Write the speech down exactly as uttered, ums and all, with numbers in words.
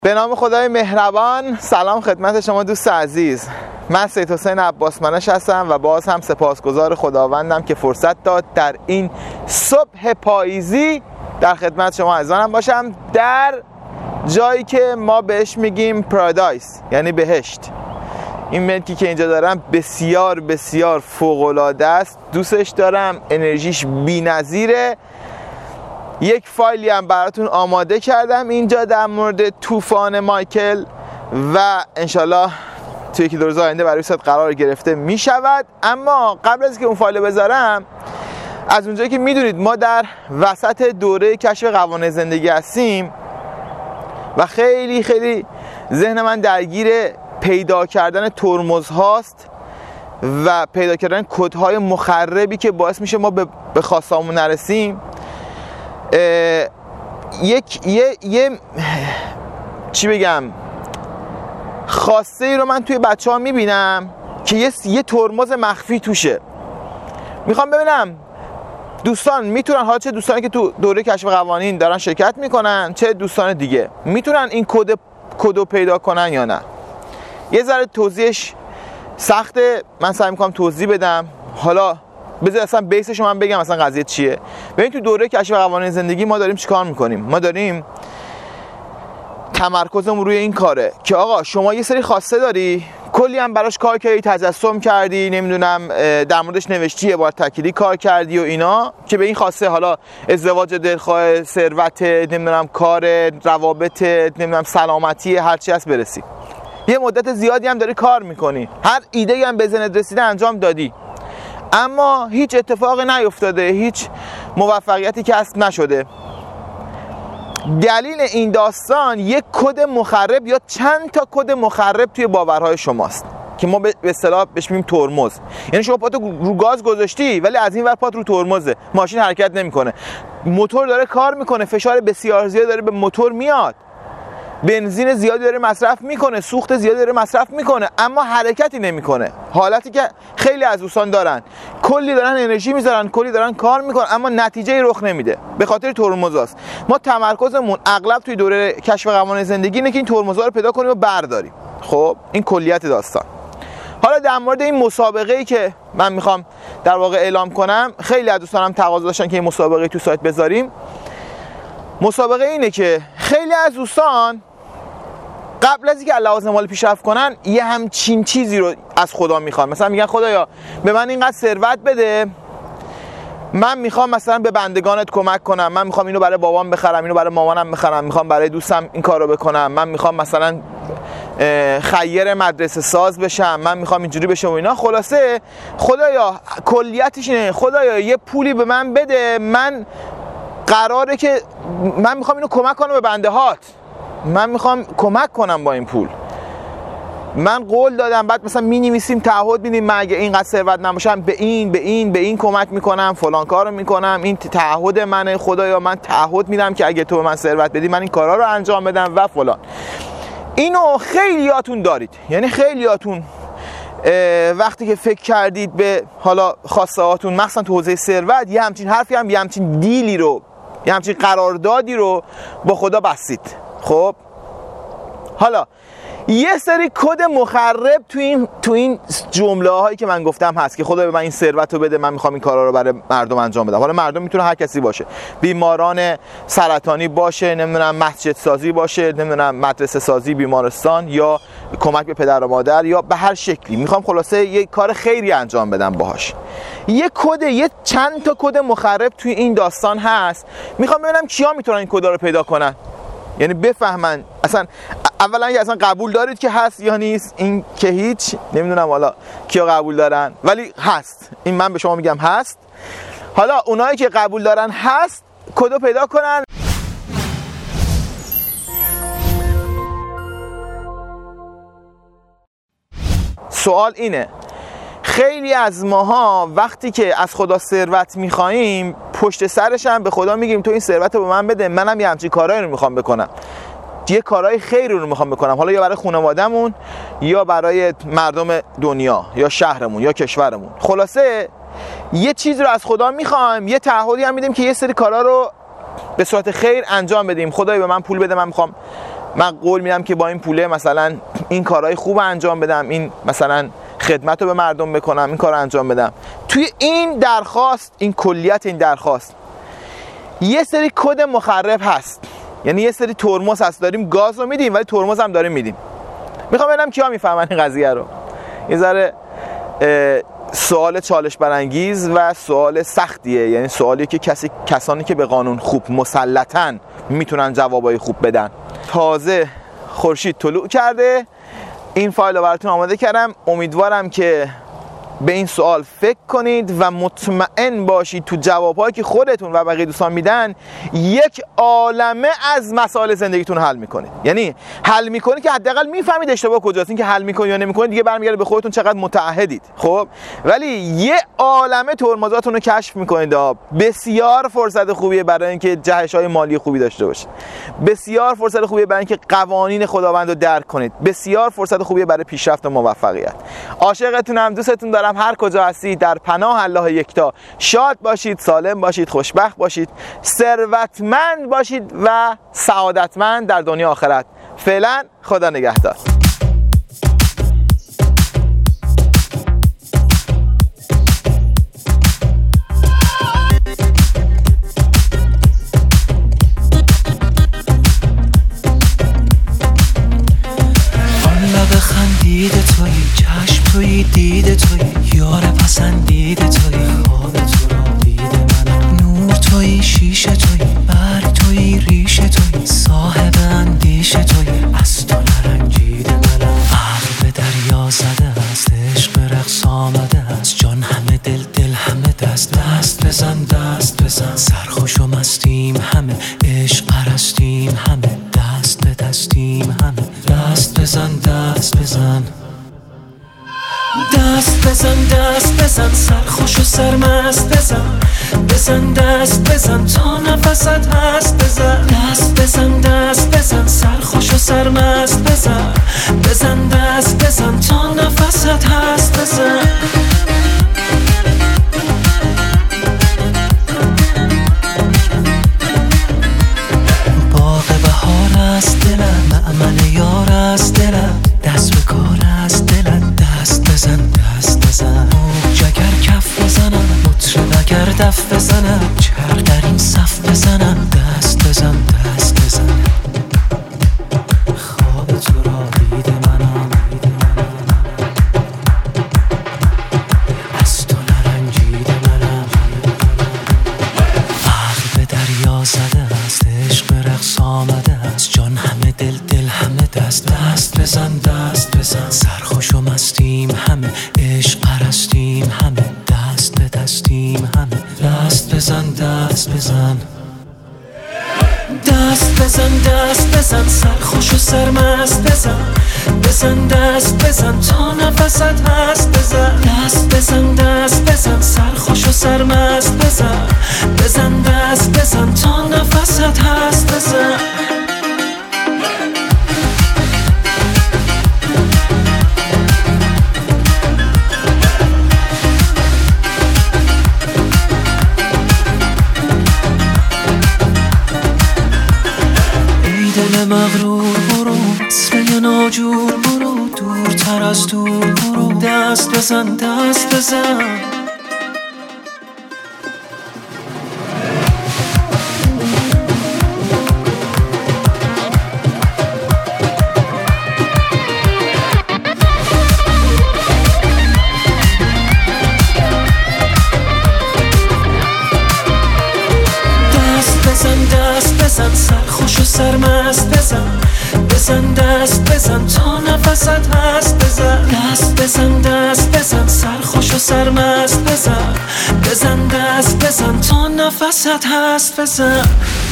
به نام خدای مهربان. سلام خدمت شما دوست عزیز. من سید حسین عباس منش هستم و باز هم سپاسگزار خداوندم که فرصت داد در این صبح پاییزی در خدمت شما عزیزانم باشم، در جایی که ما بهش میگیم پارادایس، یعنی بهشت. این ملکی که اینجا دارم بسیار بسیار فوق‌العاده است، دوستش دارم، انرژیش بی‌نظیره. یک فایلی هم براتون آماده کردم اینجا در مورد طوفان مایکل و انشالله توی یکی دو روز آینده برای صد قرار گرفته می شود. اما قبل از که اون فایل بذارم، از اونجایی که میدونید ما در وسط دوره کشف قوانین زندگی هستیم و خیلی خیلی ذهن من درگیر پیدا کردن ترمز هاست و پیدا کردن کدهای مخربی که باعث میشه ما به خواستامون نرسیم. یک یه یه چی بگم خواسته ای رو من توی بچه ها میبینم که یه, یه ترمز مخفی توشه. میخوام ببینم دوستان میتونن، حالا چه دوستانی که تو دوره کشف قوانین دارن شرکت میکنن، چه دوستان دیگه میتونن این کد کدو پیدا کنن یا نه. یه ذره توضیحش سخته، من سعی میکنم توضیح بدم. حالا بذار اصلا بیسش رو من بگم اصلا قضیه چیه. ببین تو دوره کشف قوانین زندگی ما داریم چیکار میکنیم؟ ما داریم تمرکزمون روی این کاره که آقا شما یه سری خواسته داری، کلی هم براش کار کردی، تجسم کردی، نمیدونم در موردش نوشتی، یه بار تأکیدی کار کردی و اینا، که به این خواسته حالا ازدواج دلخواه، ثروت، نمیدونم کار، روابط، نمیدونم سلامتی، هر چی هست برسی. یه مدت زیادی هم داری کار میکنی، هر ایده‌ای هم به ذهنت رسیده انجام دادی، اما هیچ اتفاقی نیفتاده، هیچ موفقیتی کسب نشده. دلیل این داستان یک کد مخرب یا چند تا کد مخرب توی باورهای شماست که ما به اصطلاح بهش میگیم ترمز. یعنی شما پاتو رو گاز گذاشتی ولی از این ور پات رو ترمزه، ماشین حرکت نمیکنه، موتور داره کار میکنه، فشار بسیار زیاد داره به موتور میاد، بنزین زیادی داره مصرف میکنه، سوخت زیادی داره مصرف میکنه، اما حرکتی نمیکنه. حالتی که خیلی از دوستان دارن، کلی دارن انرژی میذارن، کلی دارن کار میکنن، اما نتیجه رخ نمیده، به خاطر ترمزاست. ما تمرکزمون اغلب توی دوره کشف قوانین زندگی اینه که این ترمزا رو پیدا کنیم و برداریم. خب این کلیت داستان. حالا در مورد این مسابقه‌ای که من میخوام در واقع اعلام کنم، خیلی از دوستانم تقاضا داشتن که این مسابقه تو سایت بذاریم. مسابقه اینه که خیلی از دوستان قبل از اینکه لوازم مالی پیشرفت کنن یه همچین چیزی رو از خدا میخوان. مثلا میگن خدایا به من اینقدر ثروت بده، من میخوام مثلا به بندگانت کمک کنم، من میخوام اینو برای بابام بخرم، اینو برای مامانم بخرم، میخوام برای دوستم این کارو بکنم، من میخوام مثلا خیر مدرسه ساز بشم، من میخوام اینجوری بشم و اینا. خلاصه خدایا کلیتش اینه، خدایا یه پولی به من بده، من قراره که من میخوام اینو کمک کنم به بنده هات، من میخوام کمک کنم با این پول، من قول دادم. بعد مثلا مینویسیم تعهد میدیم، من اگه اینقدر ثروت نباشم به این به این به این کمک میکنم، فلان کارو میکنم، این تعهد منه، خدایا من تعهد میدم که اگه تو به من ثروت بدی من این کارا رو انجام بدم و فلان. اینو خیلیاتون دارید، یعنی خیلیاتون وقتی که فکر کردید به حالا خواسته هاتون، مثلا تو حوزه ثروت، یه همچین حرفی هم، یه همچین دیلی رو، یه همچین قراردادی رو با خدا بستید. خب حالا یه سری کد مخرب تو این تو این جمله هایی که من گفتم هست که خدا به من این ثروت رو بده، من میخوام این کارا رو برای مردم انجام بدم. حالا مردم میتونه هر کسی باشه، بیماران سرطانی باشه، نمیدونم مسجد سازی باشه، نمیدونم مدرسه سازی، بیمارستان، یا کمک به پدر و مادر، یا به هر شکلی میخوام خلاصه یه کار خیری انجام بدم باهاش. یه کد، یه چند تا کد مخرب توی این داستان هست. میخوام ببینم کیا میتونن این کدا رو پیدا کنن، یعنی بفهمن اصلا اولا اصلا قبول دارید که هست یا نیست. این که هیچ نمیدونم حالا کیا قبول دارن، ولی هست. این من به شما میگم هست. حالا اونایی که قبول دارن هست کدو پیدا کنن. سوال اینه، خیلی از ماها وقتی که از خدا ثروت میخواییم پشت سرش هم به خدا میگیم تو این ثروت رو به من بده، منم یه همچین کارایی رو میخوام بکنم، یه کارهای خیری رو میخوام بکنم، حالا یا برای خانواده‌مون یا برای مردم دنیا یا شهرمون یا کشورمون. خلاصه یه چیز رو از خدا میخوایم، یه تعهدی هم میدیم که یه سری کارا رو به صورت خیر انجام بدیم. خدای به من پول بده، من میخوام من قول میدم که با این پوله مثلا این کارهای خوب انجام بدم، این مثلا خدمت رو به مردم بکنم، این کار رو انجام بدم. توی این درخواست، این کلیت این درخواست یه سری کد مخرب هست، یعنی یه سری ترمز هست، داریم گاز رو میدیم ولی ترمز هم داریم میدیم. میخوام ببینم کیا میفهمن این قضیه رو. یه ذره سوال چالش برانگیز و سوال سختیه، یعنی سوالی که کسی کسانی که به قانون خوب مسلطن میتونن جوابای خوب بدن. تازه خورشید طلوع کرده، این فایل رو براتون آماده کردم. امیدوارم که به این سوال فکر کنید و مطمئن باشید تو جوابهایی که خودتون و بقیه دوستان میدن یک عالمه از مسائل زندگیتون حل میکنید. یعنی حل میکنید که حداقل میفهمید اشتباه کجاست. این که حل میکنید یا نمیکنید دیگه برمیگرده به خودتون چقدر متعهدید. خب ولی یه عالمه ترمزاتون رو کشف میکنید. بسیار فرصت خوبیه برای اینکه جهش‌های مالی خوبی داشته باشید. بسیار فرصت خوبیه برای اینکه قوانین خداوند رو درک کنید. بسیار فرصت خوبیه برای پیشرفت و موفقیت. عاشقتونم، دوستتون دارم. هر کجا هستید در پناه الله یکتا شاد باشید، سالم باشید، خوشبخت باشید، ثروتمند باشید و سعادتمند در دنیا آخرت. فعلا خدا نگهدار. خندید توی چشم توی دید توی یار پسندید توی خواب تو را دید منم نور توی شیشه توی برگ توی ریشه توی صاحب اندیشه توی از تو نرنجید منم عقل به دریا زده است عشق رقص آمده است جان همه دل دل همه دست دست بزن دست بزن سرخوش و مستیم همه عشق پرستیم همه دست به دستیم همه دست بزن دست بزن دست بزن دست بزن سرخوش و سرمست بزن بزن دست بزن تا نفست هست بزن دست بزن دست بزن سرخوش و سرمست بزن بزن دست بزن تا نفست هست بزن باغ بهار است دلم مأمن یار است دلم دست به کار است دلم دست بزن دست بزن جگر کف بزنم مطرب اگر دف بزنم چرخ در این صف بزنم دست بزن دست بزن خواب تو را دید منم از تو نرنجید منم عقل به دریا زده است عشق به رقص آمده است جان همه دل دل همه دست دست بزن دست بزن سرخوش و مستیم همه عشق پرستیم همه دست به دستیم همه دست بزن دست بزن دست بزن دست بزن سرخوش و سرمست بزن بزن دست بزن تا نفست هست بزن دست بزن دست بزن سرخوش و سرمست بزن بزن دست بزن تا نفست هست بزن دل مغرور برو وصله ناجور برو دورتر از دور برو دست بزن دست بزن بزن سرخوش و سرمست بزن بزن دست بزن تا نفست هست بزن دست بزن دست بزن سرخوش و سرمست بزن بزن دست بزن تا نفست هست بزن